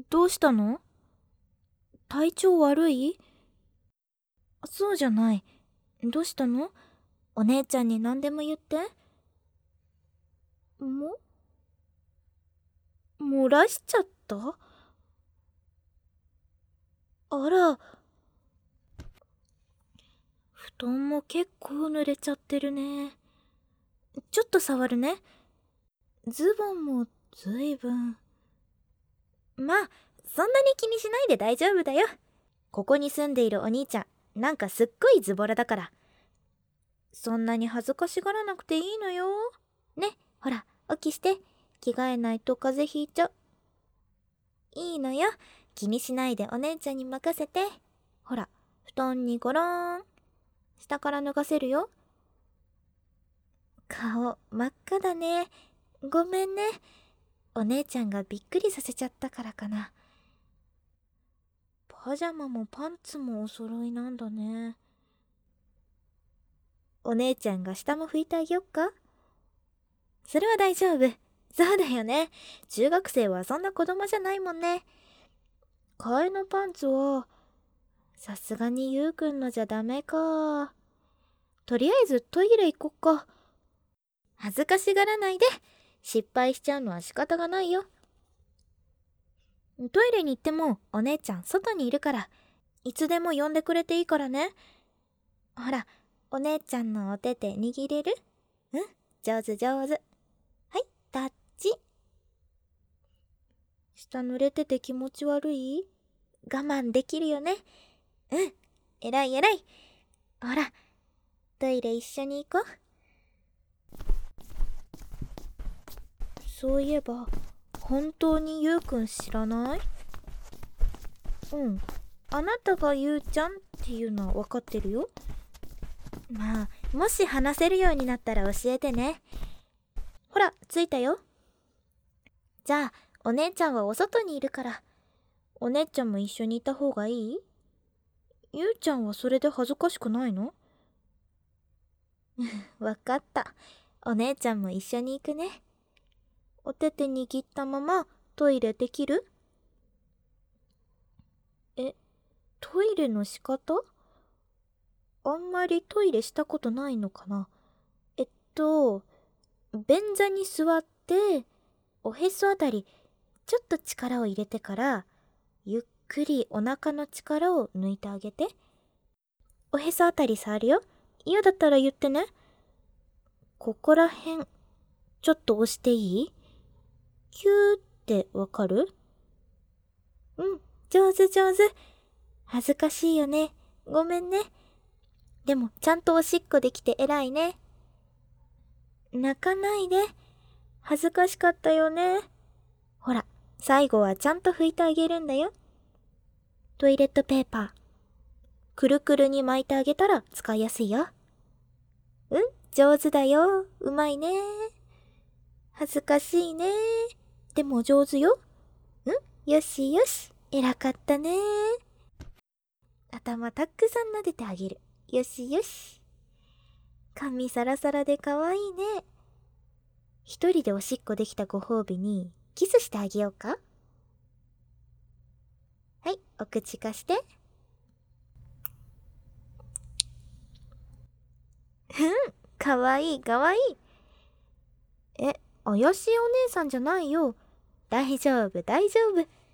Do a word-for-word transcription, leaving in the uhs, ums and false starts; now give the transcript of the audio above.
どうしたの？体調悪い？そうじゃない。どうしたの？お姉ちゃんに何でも言って。も、漏らしちゃった？あら、布団も結構濡れちゃってるね。ちょっと触るね。ズボンもずいぶん。まあ、そんなに気にしないで大丈夫だよ。ここに住んでいるお兄ちゃん、なんかすっごいズボラだから。そんなに恥ずかしがらなくていいのよ。ね、ほら、起きして。着替えないと風邪ひいちゃう。いいのよ。気にしないでお姉ちゃんに任せて。ほら、布団にゴローン。下から脱がせるよ。顔真っ赤だね。ごめんね。お姉ちゃんがびっくりさせちゃったからかな。パジャマもパンツもお揃いなんだね。お姉ちゃんが下も拭いてあげよっか？それは大丈夫。そうだよね。中学生はそんな子供じゃないもんね。替えのパンツは、さすがにゆうくんのじゃダメか。とりあえずトイレ行こっか。恥ずかしがらないで。失敗しちゃうのは仕方がないよ。トイレに行ってもお姉ちゃん外にいるから、いつでも呼んでくれていいからね。ほら、お姉ちゃんのお手手握れる？うん、上手上手。はい、タッチ。下濡れてて気持ち悪い？我慢できるよね。うん、えらいえらい。ほら、トイレ一緒に行こう。そういえば、本当にゆうくん知らない？うん、あなたがゆうちゃんっていうのは分かってるよ。まあ、もし話せるようになったら教えてね。ほら、着いたよ。じゃあ、お姉ちゃんはお外にいるから、お姉ちゃんも一緒にいた方がいい？ゆうちゃんはそれで恥ずかしくないの？わかった。お姉ちゃんも一緒に行くね。お手手握ったままトイレできる？え、トイレの仕方？あんまりトイレしたことないのかな？えっと、便座に座って、おへそあたり、ちょっと力を入れてから、ゆっくりお腹の力を抜いてあげて。おへそあたり触るよ。嫌だったら言ってね。ここらへん、ちょっと押していい？キューってわかる？うん、上手上手。恥ずかしいよね。ごめんね。でも、ちゃんとおしっこできて偉いね。泣かないで。恥ずかしかったよね。ほら、最後はちゃんと拭いてあげるんだよ。トイレットペーパー。くるくるに巻いてあげたら使いやすいよ。うん、上手だよ。うまいね。恥ずかしいね。でも上手よ。うん、よしよし。偉かったね。頭たくさん撫でてあげる。よしよし。髪サラサラでかわいいね。一人でおしっこできたご褒美にキスしてあげようか？はい、お口貸して。うん、かわいいかわいい。え、怪しいお姉さんじゃないよ。大丈夫大丈夫。